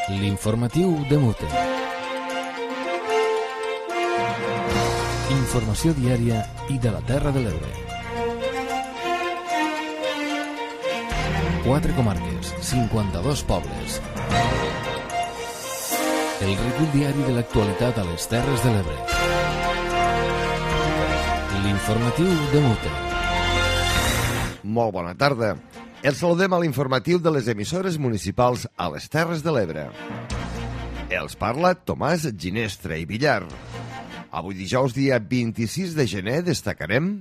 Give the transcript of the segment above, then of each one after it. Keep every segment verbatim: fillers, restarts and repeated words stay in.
L'informatiu de Mute. Informació diària i de la Terra de l'Ebre. Quatre comarques, cinquanta-dos pobles. El recull diari de l'actualitat a les Terres de l'Ebre. L'informatiu de Mute. Molt bona tarda. Els saludem a l'informatiu de les emissores municipals a les Terres de l'Ebre. Els parla Tomàs Ginestra i Villar. Avui dijous, dia vint-i-sis de gener, destacarem: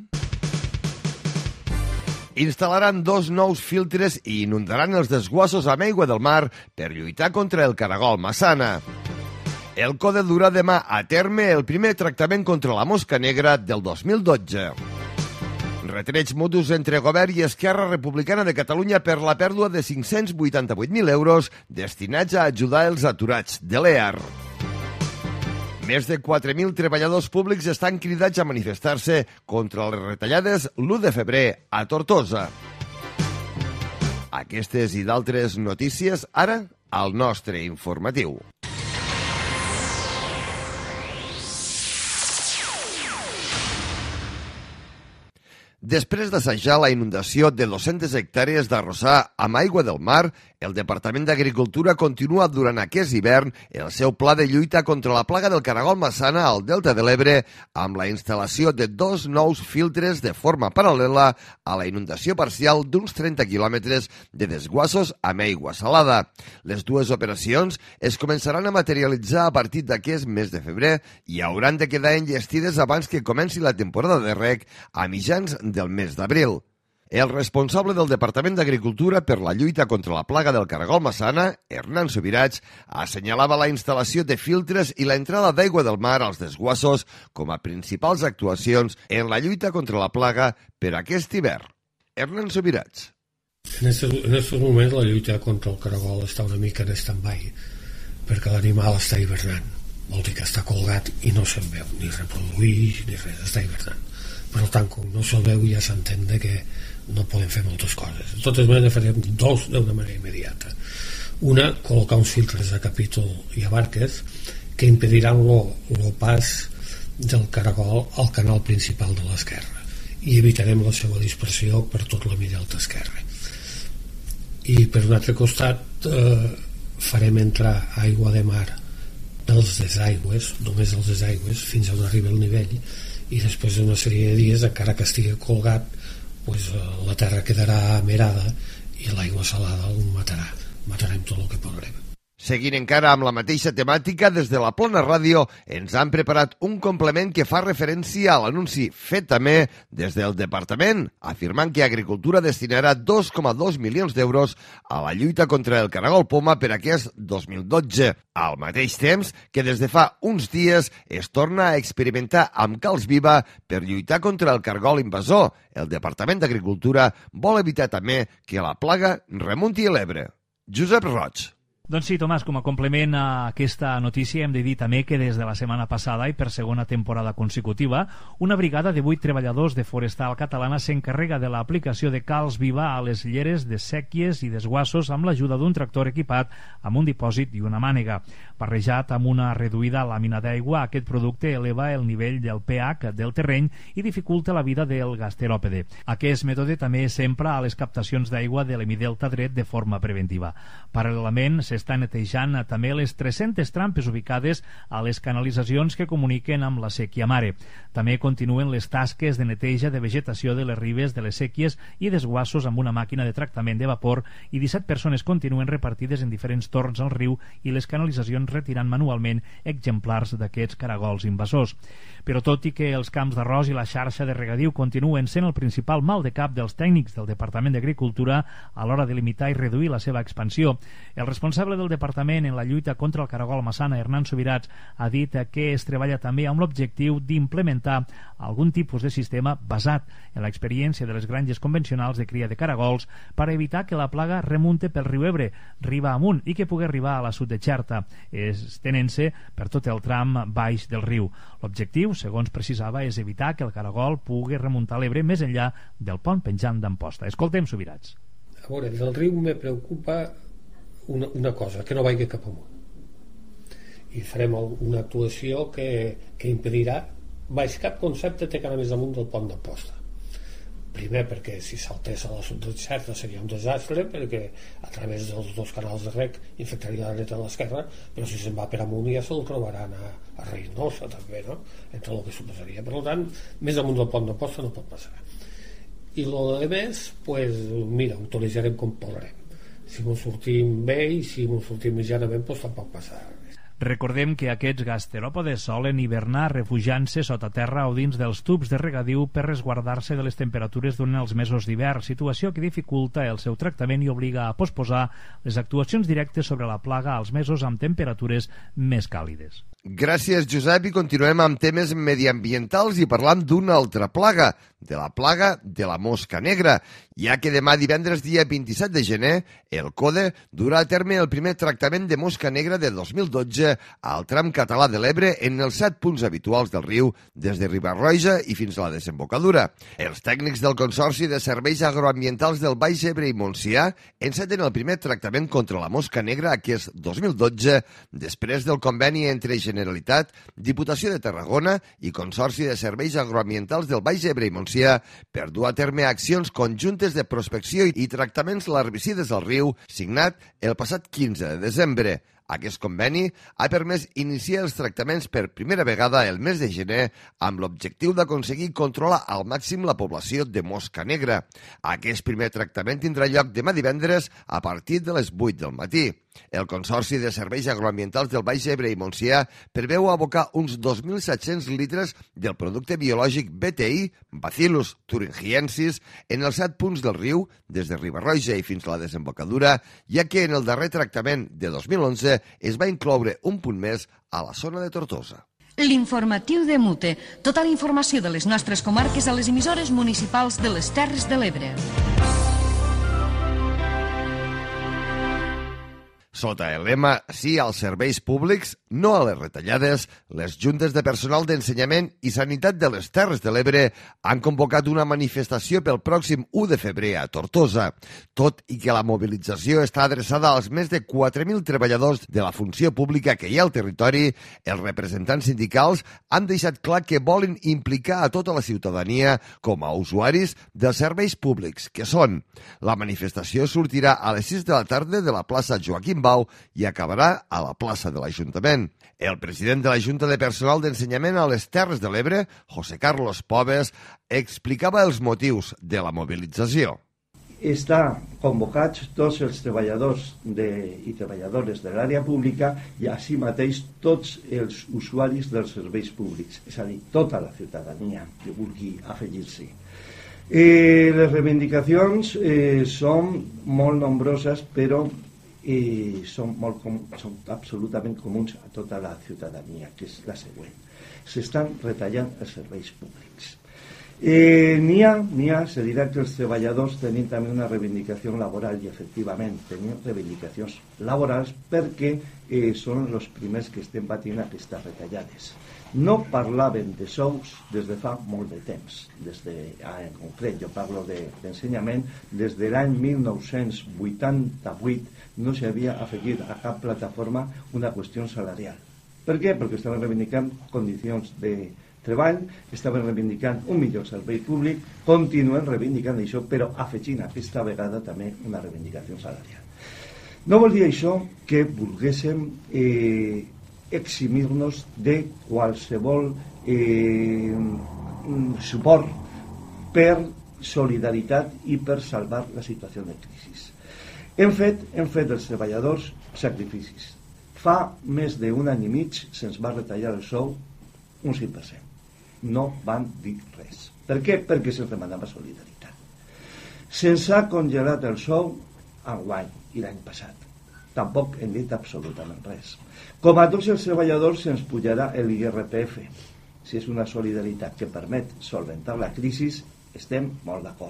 instal·laran dos nous filtres i inundaran els desguassos amb aigua del mar per lluitar contra el caragol massana. El CODE durà demà a terme el primer tractament contra la mosca negra del dos mil dotze. Retrets mutus entre Govern i Esquerra Republicana de Catalunya per la pèrdua de cinc-cents vuitanta-vuit mil euros destinats a ajudar els aturats de l'E A R. Més de quatre mil treballadors públics estan cridats a manifestar-se contra les retallades l'u de febrer a Tortosa. Aquestes i d'altres notícies ara al nostre informatiu. Després d'assajar la inundació de dues-centes hectàrees d'arrossar amb aigua del mar, el Departament d'Agricultura continua durant aquest hivern el seu pla de lluita contra la plaga del caragol massana al Delta de l'Ebre amb la instal·lació de dos nous filtres de forma paral·lela a la inundació parcial d'uns trenta quilòmetres de desguassos amb aigua salada. Les dues operacions es començaran a materialitzar a partir d'aquest mes de febrer i hauran de quedar enllestides abans que comenci la temporada de reg a mitjans del mes d'abril. El responsable del Departament d'Agricultura per la lluita contra la plaga del caragol massana, Hernán Subirats, assenyalava la instal·lació de filtres i la entrada d'aigua del mar als desguassos com a principals actuacions en la lluita contra la plaga per aquest hivern. Hernán Subirats. En aquests moments la lluita contra el caragol està una mica en stand-by perquè l'animal està hivernant. Vol dir que està colgat i no se'n veu ni reproduir ni res, està hivernant. Per tant, com no se'l veu, ja s'entén que no podem fer moltes coses. De totes maneres, farem dos d'una manera immediata. Una, col·locar uns filtres de capítol i a barques que impediran el pas del caragol al canal principal de l'esquerra i evitarem la seva dispersió per tot la milla alta esquerra. I per un altre costat eh, farem entrar aigua de mar dels desaigües, només dels desaigües, fins on arriba el nivell, i després d'una sèrie de dies, encara que estigui colgat, pues, la terra quedarà amerada i l'aigua salada el matarà. Matarem tot el que podrem. Seguint encara amb la mateixa temàtica, des de la Plana Ràdio ens han preparat un complement que fa referència a l'anunci fet també des del Departament, afirmant que Agricultura destinarà dos coma dos milions d'euros a la lluita contra el caragol poma per aquest dos mil dotze. Al mateix temps que des de fa uns dies es torna a experimentar amb calç viva per lluitar contra el caragol invasor. El Departament d'Agricultura vol evitar també que la plaga remunti a l'Ebre. Josep Roig. Doncs sí, Tomàs, com a complement a aquesta notícia hem de dir també que des de la setmana passada i per segona temporada consecutiva, una brigada de vuit treballadors de Forestal Catalana s'encarrega de l'aplicació de calç viva a les lleres de séquies i desguassos amb l'ajuda d'un tractor equipat amb un dipòsit i una mànega. Barrejat amb una reduïda làmina d'aigua, aquest producte eleva el nivell del pH del terreny i dificulta la vida del gasteròpede. Aquest mètode també s'empra a les captacions d'aigua de l'hemidelta dret de forma preventiva. Paral·lelament, s'està netejant també les tres-centes trampes ubicades a les canalitzacions que comuniquen amb la séquia mare. També continuen les tasques de neteja de vegetació de les ribes de les séquies i desguassos amb una màquina de tractament de vapor i disset persones continuen repartides en diferents torns al riu i les canalitzacions retirant manualment exemplars d'aquests caragols invasors. Però tot i que els camps d'arròs i la xarxa de regadiu continuen sent el principal mal de cap dels tècnics del Departament d'Agricultura a l'hora de limitar i reduir la seva expansió, el responsable del Departament en la lluita contra el caragol massana, Hernán Subirats, ha dit que es treballa també amb l'objectiu d'implementar algun tipus de sistema basat en l'experiència de les granges convencionals de cria de caragols per evitar que la plaga remunte pel riu Ebre, riba amunt, i que pugui arribar a la sud de Xerta, estenent-se per tot el tram baix del riu. L'objectiu, segons precisava, és evitar que el caragol pugui remuntar l'Ebre més enllà del pont penjant d'Amposta. Escoltem, Subirats. A veure, del riu me preocupa una, una cosa, que no vagi cap amunt. i farem una actuació que, que impedirà, baix cap concepte té que anar més amunt del pont d'Amposta. Primer perquè si saltés a la sud-descerta seria un desastre, perquè a través dels dos canals de rec infectaria la dreta i l'esquerra, però si se'n va per amunt ja se'l trobaran a, a Reynosa també, no? Entre el que suposaria. Per tant, més amunt del pont d'Amposta no pot passar. I el de més, pues, mira, utilitzarem com podrem. Si m'ho sortim bé i si m'ho sortim mitjanament, pues tampoc passarà res. Recordem que aquests gasteròpodes solen hivernar refugiant-se sota terra o dins dels tubs de regadiu per resguardar-se de les temperatures durant els mesos d'hivern, situació que dificulta el seu tractament i obliga a posposar les actuacions directes sobre la plaga als mesos amb temperatures més càlides. Gràcies, Josep, i continuem amb temes mediambientals i parlant d'una altra plaga, de la plaga de la mosca negra, ja que demà divendres dia vint-i-set de gener el CODE durà a terme el primer tractament de mosca negra de dos mil dotze al tram català de l'Ebre en els set punts habituals del riu des de Riba-roja i fins a la desembocadura. Els tècnics del Consorci de Serveis Agroambientals del Baix Ebre i Montsià enceten el primer tractament contra la mosca negra aquest dos mil dotze després del conveni entre Generalitat, Diputació de Tarragona i Consorci de Serveis Agroambientals del Baix Ebre i Montsià per dur a terme accions conjuntes de prospecció i tractaments larvicides al riu, signat el passat quinze de desembre. Aquest conveni ha permès iniciar els tractaments per primera vegada el mes de gener amb l'objectiu d'aconseguir controlar al màxim la població de mosca negra. Aquest primer tractament tindrà lloc demà divendres a partir de les vuit del matí. El Consorci de Serveis Agroambientals del Baix Ebre i Montsià preveu abocar uns dos mil set-cents litres del producte biològic B T I, Bacillus thuringiensis, en els set punts del riu, des de Riba-roja i fins a la desembocadura, ja que en el darrer tractament de dos mil onze es va incloure un punt més a la zona de Tortosa. L'informatiu de Mute. Tota la informació de les nostres comarques a les emissores municipals de les Terres de l'Ebre. Sota el lema Sí als serveis públics, no a les retallades, les juntes de personal d'ensenyament i sanitat de les Terres de l'Ebre han convocat una manifestació pel pròxim u de febrer a Tortosa. Tot i que la mobilització està adreçada als més de quatre mil treballadors de la funció pública que hi ha al territori, els representants sindicals han deixat clar que volen implicar a tota la ciutadania com a usuaris dels serveis públics, que són. La manifestació sortirà a les sis de la tarda de la plaça Joaquim Bau i acabarà a la plaça de l'Ajuntament. El president de la Junta de Personal d'Ensenyament a les Terres de l'Ebre, José Carlos Pobes, explicava els motius de la mobilització. Està convocats tots els treballadors de, i treballadores de l'àrea pública i així mateix tots els usuaris dels serveis públics, és a dir, tota la ciutadania que vulgui afegir-s'hi. Eh, les reivindicacions eh, són molt nombroses, però i són, molt com, són absolutament comuns a tota la ciutadania, que és la següent. S'estan retallant els serveis públics. Eh, n'hi ha, n'hi ha, se dirà que els treballadors tenim també una reivindicació laboral i efectivament tenim reivindicacions laborals perquè eh, són els primers que estem patint aquestes retallades. No parlaven de sous des de fa molt de temps, des de, en concret, jo parlo d'ensenyament, de, des de l'any mil nou-cents vuitanta-vuit no s'havia afegit a cap plataforma una qüestió salarial. Per què? Perquè estaven reivindicant condicions de treball, estaven reivindicant un millor servei públic, continuen reivindicant això, però afegint aquesta vegada també una reivindicació salarial. No vol dir això que volguéssim eh, eximir-nos de qualsevol eh, suport per solidaritat i per salvar la situació de crisi. Hem fet, hem fet els treballadors sacrificis. Fa més d'un any i mig se'ns va retallar el sou un cinc per cent. No van dir res. Per què? Perquè se'ns demanava solidaritat. Se'ns ha congelat el sou enguany i l'any passat. Tampoc hem dit absolutament res. Com a tots els treballadors se'ns pujarà l'I R P F. Si és una solidaritat que permet solventar la crisi, estem molt d'acord.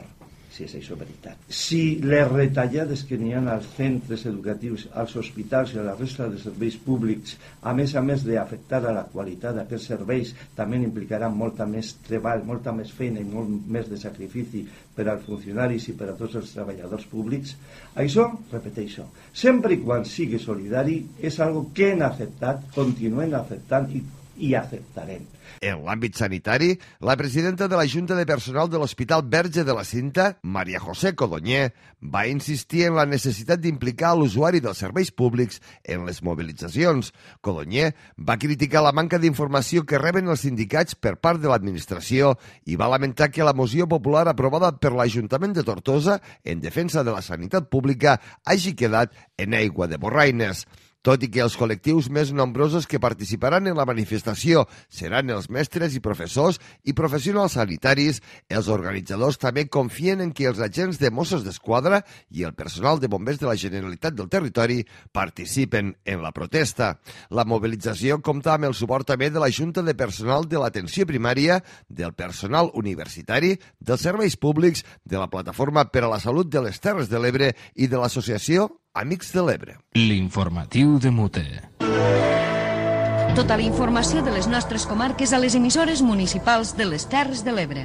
si és això veritat. Si les retallades que n'hi ha als centres educatius, als hospitals i a la resta de serveis públics, a més a més d'afectar a la qualitat d'aquests serveis, també implicaran molta més treball, molta més feina i molt més de sacrifici per als funcionaris i per a tots els treballadors públics, això, repeteixo, sempre i quan sigui solidari, és algo que hem acceptat, continuem acceptant i, i acceptarem. En l'àmbit sanitari, la presidenta de la Junta de Personal de l'Hospital Verge de la Cinta, Maria José Codonyer, va insistir en la necessitat d'implicar l'usuari dels serveis públics en les mobilitzacions. Codonyer va criticar la manca d'informació que reben els sindicats per part de l'administració i va lamentar que la moció popular aprovada per l'Ajuntament de Tortosa en defensa de la sanitat pública hagi quedat en aigua de borraines. Tot i que els col·lectius més nombrosos que participaran en la manifestació seran els mestres i professors i professionals sanitaris, els organitzadors també confien en que els agents de Mossos d'Esquadra i el personal de bombers de la Generalitat del territori participen en la protesta. La mobilització compta amb el suport també de la Junta de Personal de l'Atenció Primària, del personal universitari, dels serveis públics, de la Plataforma per a la Salut de les Terres de l'Ebre i de l'Associació Amics de l'Ebre. L'informatiu de Mute. Tota la informació de les nostres comarques a les emissores municipals de les Terres de l'Ebre.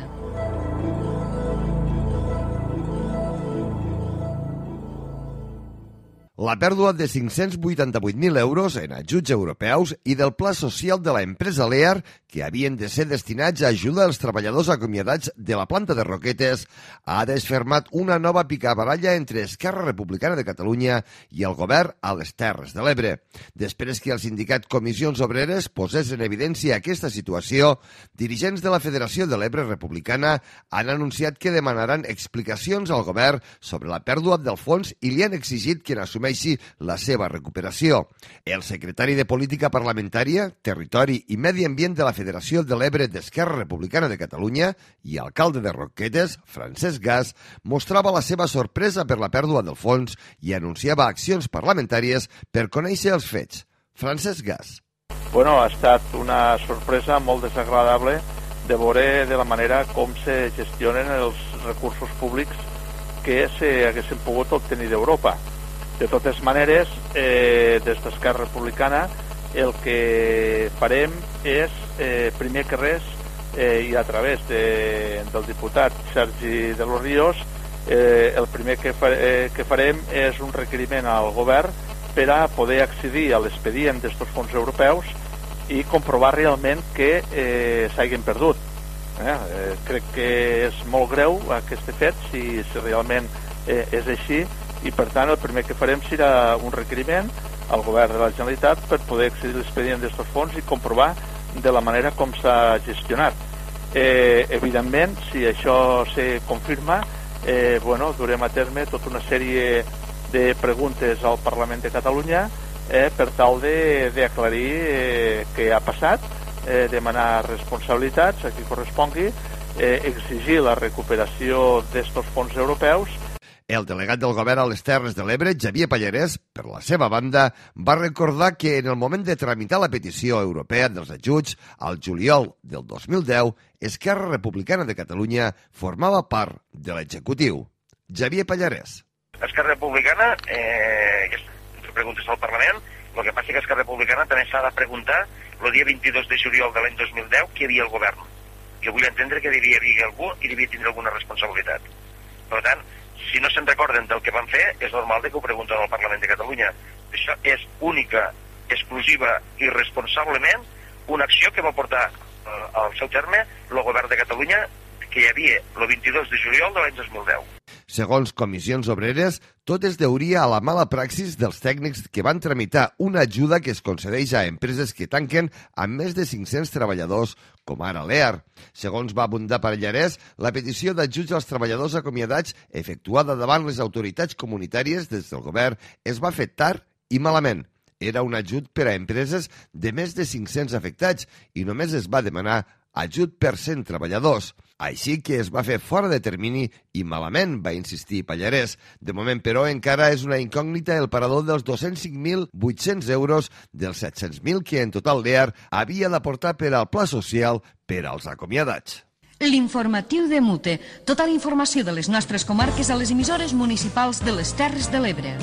La pèrdua de cinc-cents vuitanta-vuit mil euros en ajuts europeus i del pla social de la empresa Lear, que havien de ser destinats a ajudar els treballadors acomiadats de la planta de Roquetes, ha desfermat una nova picabaralla entre Esquerra Republicana de Catalunya i el govern a les Terres de l'Ebre. Després que el sindicat Comissions Obreres posés en evidència aquesta situació, dirigents de la Federació de l'Ebre Republicana han anunciat que demanaran explicacions al govern sobre la pèrdua del fons i li han exigit que n'assumeixi la seva recuperació. El secretari de Política Parlamentària, Territori i Medi Ambient de la Federació de l'Ebre d'Esquerra Republicana de Catalunya i alcalde de Roquetes, Francesc Gas, mostrava la seva sorpresa per la pèrdua del fons i anunciava accions parlamentàries per conèixer els fets. Francesc Gas. Bueno, ha estat una sorpresa molt desagradable de veure de la manera com se gestionen els recursos públics que s'haguessin pogut obtenir d'Europa. De totes maneres, eh, des d'Esquerra Republicana el que farem és, eh, primer que res, eh, i a través de, del diputat Sergi de los Ríos, eh, el primer que, fa, eh, que farem és un requeriment al govern per a poder accedir a l'expedient d'estos fons europeus i comprovar realment que eh, s'hagin perdut. Eh? Eh, crec que és molt greu aquest fet, si, si realment eh, és així, i per tant el primer que farem serà un requeriment al govern de la Generalitat per poder accedir a l'expedient d'estos fons i comprovar de la manera com s'ha gestionat. Eh, evidentment, si això se confirma, eh, bueno, durem a terme tota una sèrie de preguntes al Parlament de Catalunya eh, per tal d'aclarir eh, què ha passat, eh, demanar responsabilitats a qui correspongui, eh, exigir la recuperació d'estos fons europeus. El delegat del govern a les Terres de l'Ebre, Xavier Pallarès, per la seva banda, va recordar que en el moment de tramitar la petició europea dels ajuts, al juliol del dos mil deu, Esquerra Republicana de Catalunya formava part de l'executiu. Xavier Pallarès. Esquerra Republicana, eh, preguntes al Parlament, el que passa és que Esquerra Republicana també s'ha de preguntar el dia vint-i-dos de juliol de l'any dos mil deu qui hi havia al govern. Jo vull entendre que devia haver algú i devia tindre alguna responsabilitat. Per tant, si no se'n recorden del que van fer, és normal que ho pregunten al Parlament de Catalunya. Això és única, exclusiva i responsablement una acció que va portar eh, al seu terme el govern de Catalunya que hi havia el vint-i-dos de juliol de l'any dos mil deu. Segons Comissions Obreres, tot es deuria a la mala praxis dels tècnics que van tramitar una ajuda que es concedeix a empreses que tanquen amb més de cinc-cents treballadors, com ara Lear. Segons va abundar Pallarès, la petició d'ajuts als treballadors acomiadats efectuada davant les autoritats comunitàries des del govern es va fer tard i malament. Era un ajut per a empreses de més de cinc-cents afectats i només es va demanar ajut per cent treballadors. Així que es va fer fora de termini i malament, va insistir Pallarès. De moment, però, encara és una incògnita el parador dels dos-cents cinc mil vuit-cents euros dels set-cents mil que en total Lear havia d'aportar per al pla social per als acomiadats. L'informatiu de Mute. Tota la informació de les nostres comarques a les emissores municipals de les Terres de l'Ebre.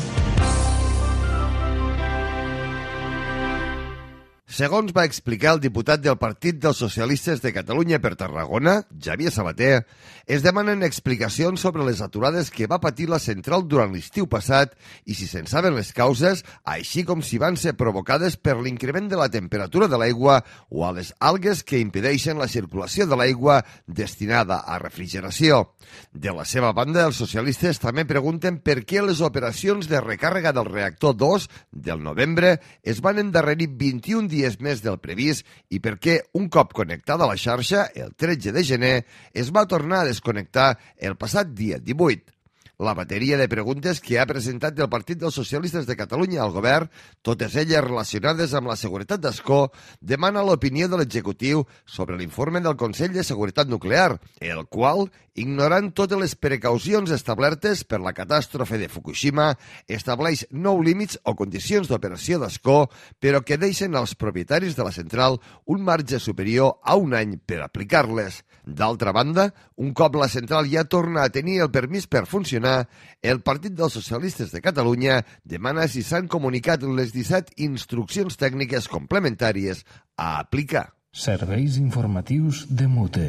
Segons va explicar el diputat del Partit dels Socialistes de Catalunya per Tarragona, Xavier Sabater, es demanen explicacions sobre les aturades que va patir la central durant l'estiu passat i si se'n saben les causes, així com si van ser provocades per l'increment de la temperatura de l'aigua o a les algues que impedeixen la circulació de l'aigua destinada a refrigeració. De la seva banda, els socialistes també pregunten per què les operacions de recàrrega del reactor dos del novembre es van endarrerir vint-i-un dies més del previst i per què, un cop connectada a la xarxa, el tretze de gener, es va tornar a desconnectar el passat dia divuit. La bateria de preguntes que ha presentat el Partit dels Socialistes de Catalunya al govern, totes elles relacionades amb la seguretat d'Ascó, demana l'opinió de l'executiu sobre l'informe del Consell de Seguretat Nuclear, el qual, ignorant totes les precaucions establertes per la catàstrofe de Fukushima, estableix nou límits o condicions d'operació d'Ascó, però que deixen als propietaris de la central un marge superior a un any per aplicar-les. D'altra banda, un cop la central ja torna a tenir el permís per funcionar, el Partit dels Socialistes de Catalunya demana si s'han comunicat les disset instruccions tècniques complementàries a aplicar. Serveis informatius de Mute.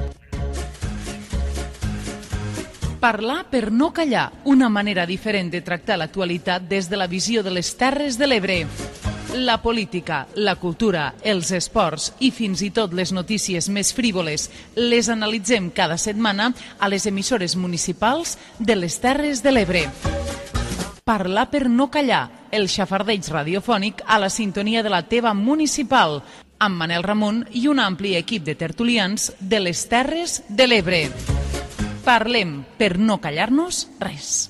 Parlar per no callar, una manera diferent de tractar l'actualitat des de la visió de les Terres de l'Ebre. La política, la cultura, els esports i fins i tot les notícies més frívoles les analitzem cada setmana a les emissores municipals de les Terres de l'Ebre. Parlar per no callar, el xafardeig radiofònic a la sintonia de la teva municipal, amb Manel Ramon i un ampli equip de tertulians de les Terres de l'Ebre. Parlem per no callar-nos res.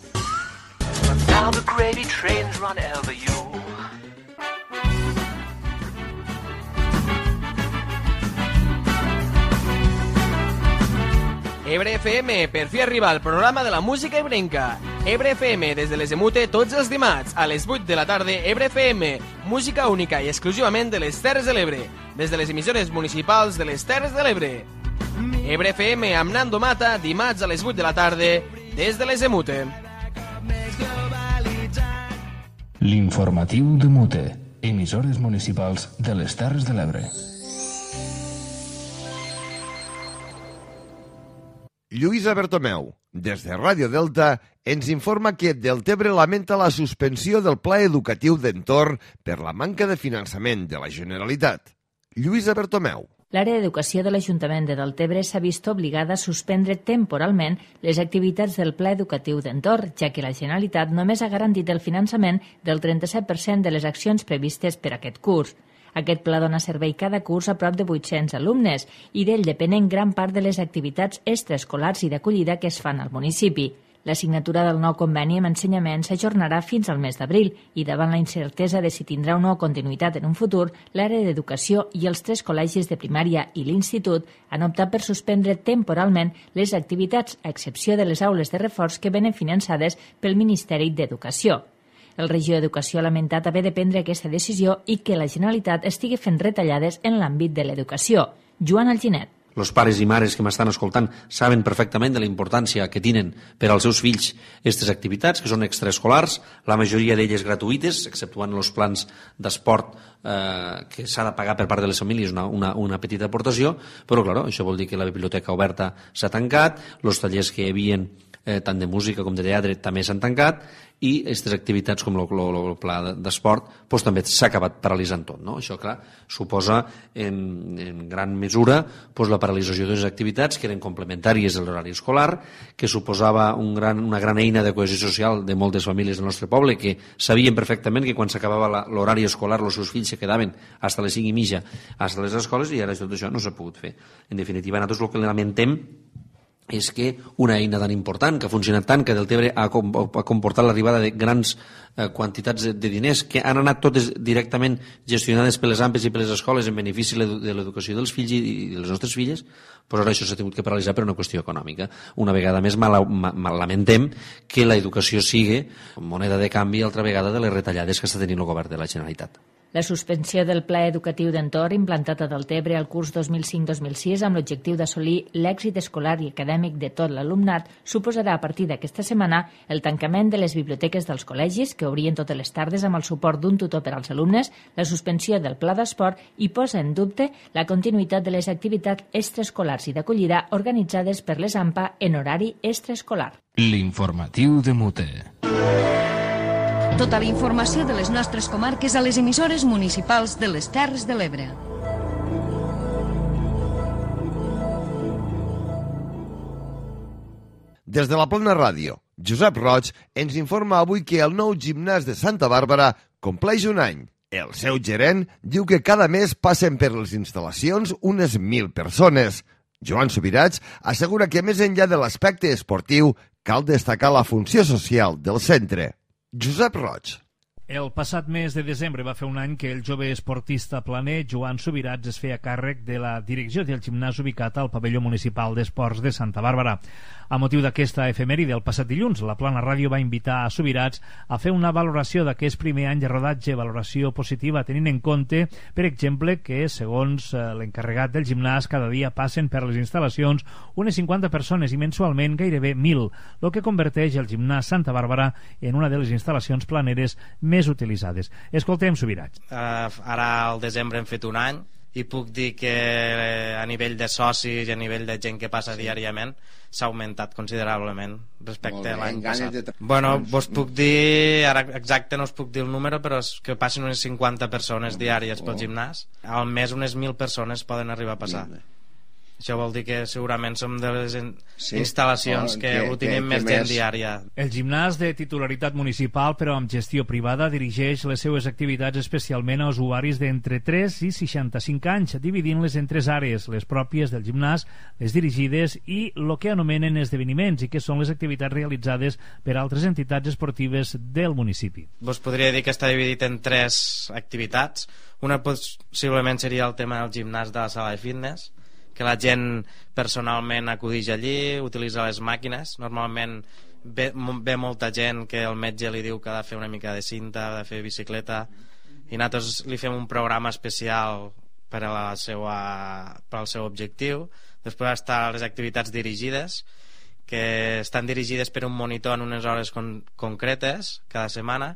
Ebre F M, per fi arriba el programa de la música ebrenca. Ebre F M, des de les Emute, tots els dimarts, a les vuit de la tarda, Ebre F M, música única i exclusivament de les Terres de l'Ebre, des de les emissores municipals de les Terres de l'Ebre. Ebre F M amb Nando Mata, dimarts a les vuit de la tarda, des de les Emute. L'informatiu de Mute, emissores municipals de les Terres de l'Ebre. Lluïsa Bertomeu, des de Ràdio Delta, ens informa que Deltebre lamenta la suspensió del Pla Educatiu d'Entorn per la manca de finançament de la Generalitat. Lluïsa Bertomeu. L'àrea d'educació de l'Ajuntament de Deltebre s'ha vist obligada a suspendre temporalment les activitats del Pla Educatiu d'Entorn, ja que la Generalitat només ha garantit el finançament del trenta-set per cent de les accions previstes per aquest curs. Aquest pla dona servei cada curs a prop de vuit-cents alumnes i d'ell depenen gran part de les activitats extraescolars i d'acollida que es fan al municipi. La signatura del nou conveni amb ensenyament s'ajornarà fins al mes d'abril i davant la incertesa de si tindrà o no continuïtat en un futur, l'àrea d'educació i els tres col·legis de primària i l'institut han optat per suspendre temporalment les activitats a excepció de les aules de reforç que venen finançades pel Ministeri d'Educació. El regidor d'Educació ha lamentat haver de prendre aquesta decisió i que la Generalitat estigui fent retallades en l'àmbit de l'educació. Joan Alginet. Els pares i mares que m'estan escoltant saben perfectament de la importància que tenen per als seus fills aquestes activitats, que són extraescolars, la majoria d'elles gratuïtes, exceptuant els plans d'esport eh, que s'ha de pagar per part de les famílies una, una, una petita aportació, però clar, això vol dir que la biblioteca oberta s'ha tancat, els tallers que hi havia eh, tant de música com de teatre també s'han tancat i aquestes activitats com el pla d'esport doncs, també s'ha acabat paralitzant tot. No? Això, clar, suposa en, en gran mesura doncs, la paralització de les activitats que eren complementàries de l'horari escolar, que suposava un gran, una gran eina de cohesió social de moltes famílies del nostre poble que sabien perfectament que quan s'acabava l'horari escolar els seus fills se quedaven fins a les cinc i mitja fins a les escoles i ara tot això no s'ha pogut fer. En definitiva, nosaltres el que lamentem és que una eina tan important, que ha funcionat tant, que Deltebre ha, com, ha comportat l'arribada de grans eh, quantitats de, de diners que han anat totes directament gestionades per les A M P es i per les escoles en benefici de l'educació dels fills i, i de les nostres filles, doncs ara això s'ha tingut que paralitzar per una qüestió econòmica. Una vegada més mal, mal lamentem que l'educació sigui moneda de canvi altra vegada de les retallades que està tenint el govern de la Generalitat. La suspensió del Pla Educatiu d'Entorn implantat a Deltebre al curs dos mil cinc dos mil sis amb l'objectiu d'assolir l'èxit escolar i acadèmic de tot l'alumnat suposarà a partir d'aquesta setmana el tancament de les biblioteques dels col·legis, que obrien totes les tardes amb el suport d'un tutor per als alumnes, la suspensió del pla d'esport i posa en dubte la continuïtat de les activitats extraescolars i d'acollida organitzades per les A M P A en horari extraescolar. L'informatiu de Mute. Tota la informació de les nostres comarques a les emissores municipals de les Terres de l'Ebre. Des de la Plana Ràdio, Josep Roig ens informa avui que el nou gimnàs de Santa Bàrbara compleix un any. El seu gerent diu que cada mes passen per les instal·lacions unes mil persones. Joan Subirats assegura que més enllà de l'aspecte esportiu cal destacar la funció social del centre. Josep Roig. El passat mes de desembre va fer un any que el jove esportista planer Joan Subirats es feia càrrec de la direcció del gimnàs ubicat al pavelló municipal d'esports de Santa Bàrbara. A motiu d'aquesta efemèride, el passat dilluns, la Plana Ràdio va invitar a Subirats a fer una valoració d'aquest primer any de rodatge, valoració positiva, tenint en compte, per exemple, que, segons l'encarregat del gimnàs, cada dia passen per les instal·lacions unes cinquanta persones i mensualment gairebé mil, el que converteix el gimnàs Santa Bàrbara en una de les instal·lacions planeres més utilitzades. Escoltem Subirats. Uh, ara al desembre hem fet un any i puc dir que a nivell de socis i a nivell de gent que passa sí. diàriament s'ha augmentat considerablement respecte a l'any passat. De... Bueno, vos puc dir, ara exacte no us puc dir el número, però és que passen unes cinquanta persones diàries pel gimnàs. Al mes unes mil persones poden arribar a passar. Això vol dir que segurament som de les in sí, instal·lacions oh, que, que ho tenim que, més gent més... diària. El gimnàs de titularitat municipal però amb gestió privada dirigeix les seues activitats especialment a usuaris d'entre tres i seixanta-cinc anys, dividint-les en tres àrees, les pròpies del gimnàs, les dirigides i el que anomenen esdeveniments i que són les activitats realitzades per altres entitats esportives del municipi. Vos podria dir que està dividit en tres activitats. Una possiblement seria el tema del gimnàs de la sala de fitness, que la gent personalment acudeix allí, utilitza les màquines. Normalment ve, ve molta gent que el metge li diu que ha de fer una mica de cinta, ha de fer bicicleta, i nosaltres li fem un programa especial per, a la seva, per al seu objectiu. Després estan les activitats dirigides, que estan dirigides per un monitor en unes hores con, concretes cada setmana.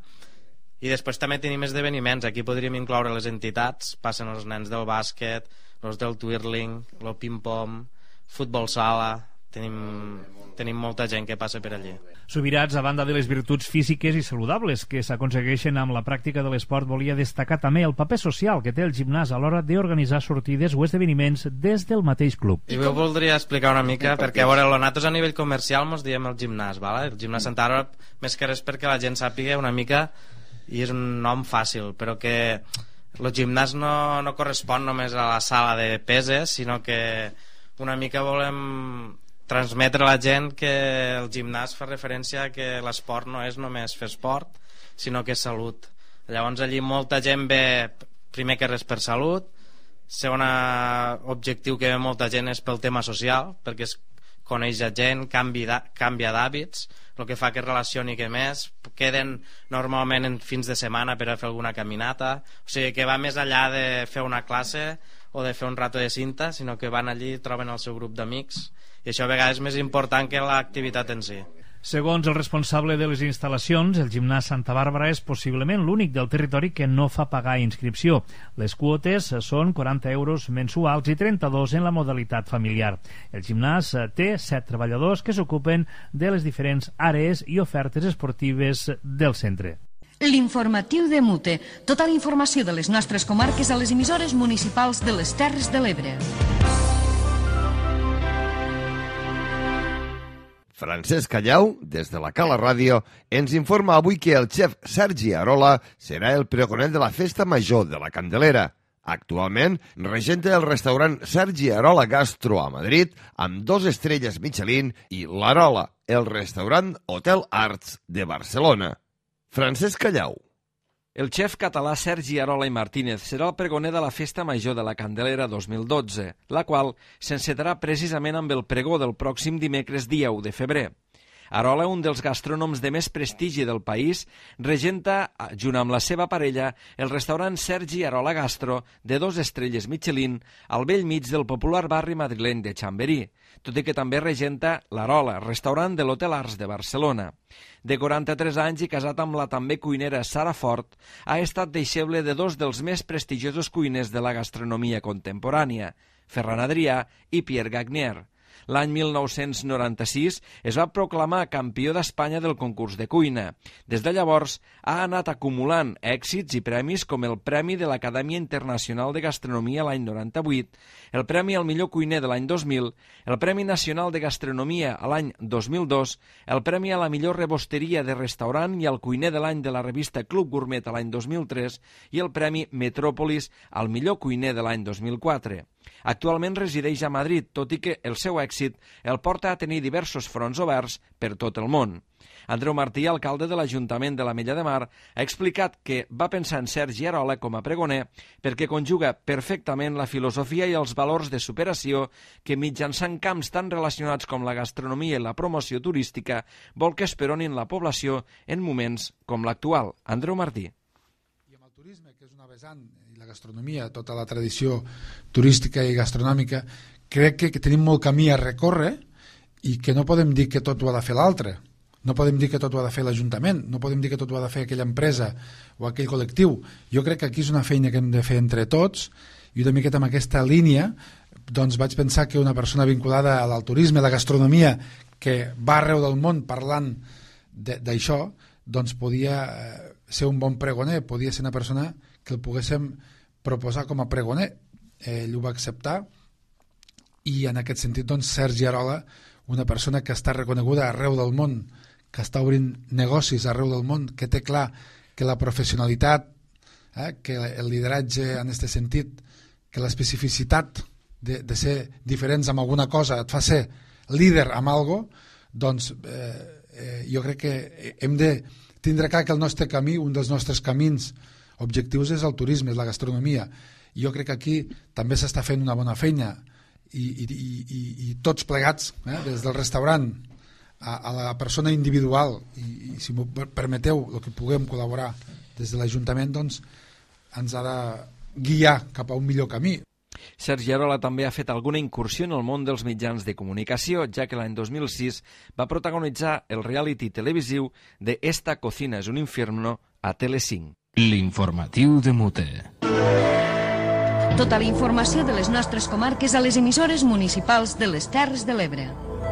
I després també tenim esdeveniments. Aquí podríem incloure les entitats, passen els nens del bàsquet, els del twirling, el ping-pong, futbol sala, tenim, tenim molta gent que passa per allí. Subirats, a banda de les virtuts físiques i saludables que s'aconsegueixen amb la pràctica de l'esport, volia destacar també el paper social que té el gimnàs a l'hora d'organitzar sortides o esdeveniments des del mateix club. I jo voldria explicar una mica, perquè a veure, nosaltres a nivell comercial mos diem el gimnàs, ¿vale? El gimnàs Santa Bàrbara, més que res perquè la gent sàpiga una mica, i és un nom fàcil, però que el gimnàs no, no correspon només a la sala de peses, sinó que una mica volem transmetre a la gent que el gimnàs fa referència a que l'esport no és només fer esport, sinó que és salut. Llavors allí molta gent ve primer que res per salut, segon objectiu que ve molta gent és pel tema social, perquè es coneix a gent, canvia d'hàbits, el que fa que es relacioni que més, queden normalment en fins de setmana per a fer alguna caminata, o sigui que va més enllà de fer una classe o de fer un rato de cinta, sinó que van allí, troben el seu grup d'amics, i això a vegades és més important que l'activitat en si. Segons el responsable de les instal·lacions, el gimnàs Santa Bàrbara és possiblement l'únic del territori que no fa pagar inscripció. Les quotes són quaranta euros mensuals i trenta-dos en la modalitat familiar. El gimnàs té set treballadors que s'ocupen de les diferents àrees i ofertes esportives del centre. L'informatiu de Mute. Tota la informació de les nostres comarques a les emissores municipals de les Terres de l'Ebre. Francesc Callau, des de la Cala Ràdio, ens informa avui que el xef Sergi Arola serà el pregoner de la Festa Major de la Candelera. Actualment, regenta el restaurant Sergi Arola Gastro a Madrid, amb dos estrelles Michelin, i l'Arola, el restaurant Hotel Arts de Barcelona. Francesc Callau. El xef català Sergi Arola i Martínez serà el pregoner de la Festa Major de la Candelera dos mil dotze, la qual s'encetarà precisament amb el pregó del pròxim dimecres dia u de febrer. Arola, un dels gastrònoms de més prestigi del país, regenta, junt amb la seva parella, el restaurant Sergi Arola Gastro, de dos estrelles Michelin, al bell mig del popular barri madrileny de Chamberí, tot i que també regenta l'Arola, restaurant de l'Hotel Arts de Barcelona. De quaranta-tres anys i casat amb la també cuinera Sara Fort, ha estat deixeble de dos dels més prestigiosos cuiners de la gastronomia contemporània, Ferran Adrià i Pierre Gagnier. L'any mil nou-cents noranta-sis es va proclamar campió d'Espanya del concurs de cuina. Des de llavors ha anat acumulant èxits i premis com el Premi de l'Acadèmia Internacional de Gastronomia l'any noranta-vuit, el Premi al millor cuiner de l'any dos mil, el Premi Nacional de Gastronomia a l'any dos mil dos, el Premi a la millor rebosteria de restaurant i al cuiner de l'any de la revista Club Gourmet a l'any dos mil tres i el Premi Metròpolis al millor cuiner de l'any dos mil quatre. Actualment resideix a Madrid, tot i que el seu èxit el porta a tenir diversos fronts oberts per tot el món. Andreu Martí, alcalde de l'Ajuntament de l'Ametlla de Mar, ha explicat que va pensar en Sergi Arola com a pregoner perquè conjuga perfectament la filosofia i els valors de superació que, mitjançant camps tan relacionats com la gastronomia i la promoció turística, vol que esperonin la població en moments com l'actual. Andreu Martí. I amb el turisme, que és una vessant, i la gastronomia, tota la tradició turística i gastronòmica, crec que, que tenim molt camí a recórrer i que no podem dir que tot ho ha de fer l'altre. No podem dir que tot ho ha de fer l'Ajuntament, no podem dir que tot ho ha de fer aquella empresa o aquell col·lectiu. Jo crec que aquí és una feina que hem de fer entre tots i una miqueta amb aquesta línia doncs vaig pensar que una persona vinculada al turisme, a la gastronomia, que va arreu del món parlant d'això, doncs podia ser un bon pregoner, podia ser una persona que el poguéssim proposar com a pregoner. Ell ho va acceptar i en aquest sentit doncs Sergi Arola, una persona que està reconeguda arreu del món, que està obrint negocis arreu del món, que té clar que la professionalitat, eh, que el lideratge en aquest sentit, que l'especificitat de, de ser diferents amb alguna cosa et fa ser líder amb algo, doncs eh, eh, jo crec que hem de tindre clar que el nostre camí, un dels nostres camins objectius és el turisme, és la gastronomia. I jo crec que aquí també s'està fent una bona feina i, i, i, i tots plegats, eh, des del restaurant a, a la persona individual i, i si m'ho permeteu, el que puguem col·laborar des de l'Ajuntament, doncs ens ha de guiar cap a un millor camí. Sergi Arola també ha fet alguna incursió en el món dels mitjans de comunicació, ja que l'any dos mil sis va protagonitzar el reality televisiu de Esta cocina és un infierno a Telecinc. L'informatiu de Mute. Tota la informació de les nostres comarques a les emissores municipals de les Terres de l'Ebre.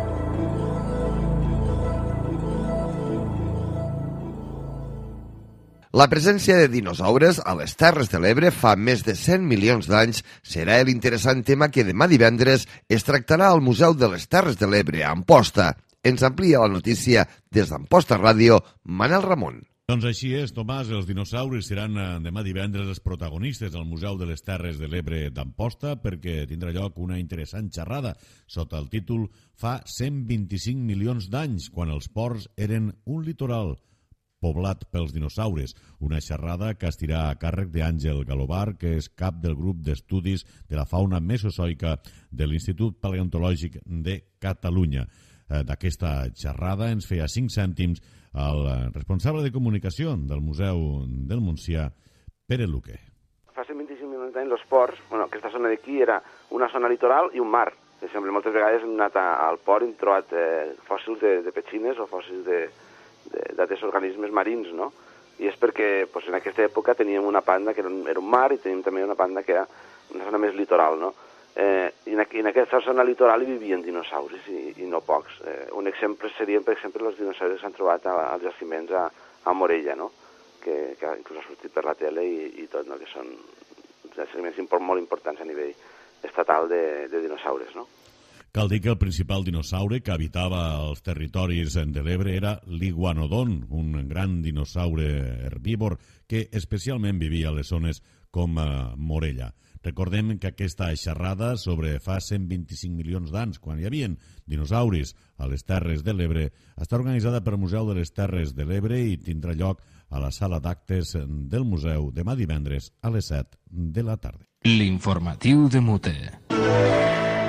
La presència de dinosaures a les Terres de l'Ebre fa més de cent milions d'anys serà l'interessant tema que demà divendres es tractarà al Museu de les Terres de l'Ebre a Amposta. Ens amplia la notícia des d'Amposta Ràdio, Manel Ramon. Doncs així és, Tomàs, els dinosaures seran demà divendres els protagonistes al Museu de les Terres de l'Ebre d'Amposta perquè tindrà lloc una interessant xerrada sota el títol Fa cent vint-i-cinc milions d'anys, quan els ports eren un litoral poblat pels dinosaures, una xerrada que estirà a càrrec d'Àngel Galobar, que és cap del grup d'estudis de la fauna mesozoica de l'Institut Paleontològic de Catalunya. D'aquesta xerrada ens feia cinc cèntims el responsable de comunicació del Museu del Montsià, Pere Luque. Fa cent vint-i-cinc milions d'anys els ports, bueno, aquesta zona d'aquí era una zona litoral i un mar. Per exemple, moltes vegades hem anat al port i hem trobat eh, fòssils de, de petxines o fòssils de d'altres organismes marins, no? I és perquè pues, en aquesta època teníem una banda que era un, era un mar i teníem també una banda que era una zona més litoral, no? Eh, i, en, I en aquesta zona litoral hi vivien dinosaures i, i no pocs. Eh, un exemple serien, per exemple, els dinosaures que s'han trobat a, als jaciments a, a Morella, no? Que, que inclús ha sortit per la tele i, i tot, no? Que són jaciments molt importants a nivell estatal de, de dinosaures, no? Cal dir que el principal dinosaure que habitava els territoris de l'Ebre era l'iguanodon, un gran dinosaure herbívor que especialment vivia a les zones com Morella. Recordem que aquesta xerrada sobre fa cent vint-i-cinc milions d'anys, quan hi havia dinosauris a les Terres de l'Ebre, està organitzada per Museu de les Terres de l'Ebre i tindrà lloc a la sala d'actes del museu demà divendres a les set de la tarda. L'informatiu de Mute.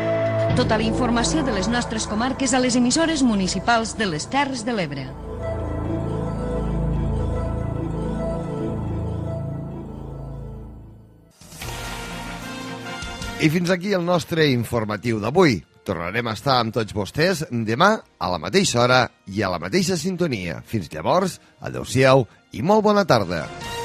Tota la informació de les nostres comarques a les emissores municipals de les Terres de l'Ebre. I fins aquí el nostre informatiu d'avui. Tornarem a estar amb tots vostès demà a la mateixa hora i a la mateixa sintonia. Fins llavors, adeu-siau i molt bona tarda.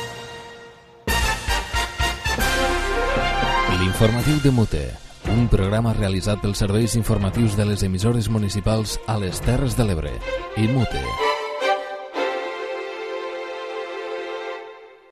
L'informatiu de Mute, un programa realitzat pels serveis informatius de les emissores municipals a les Terres de l'Ebre. I Mute.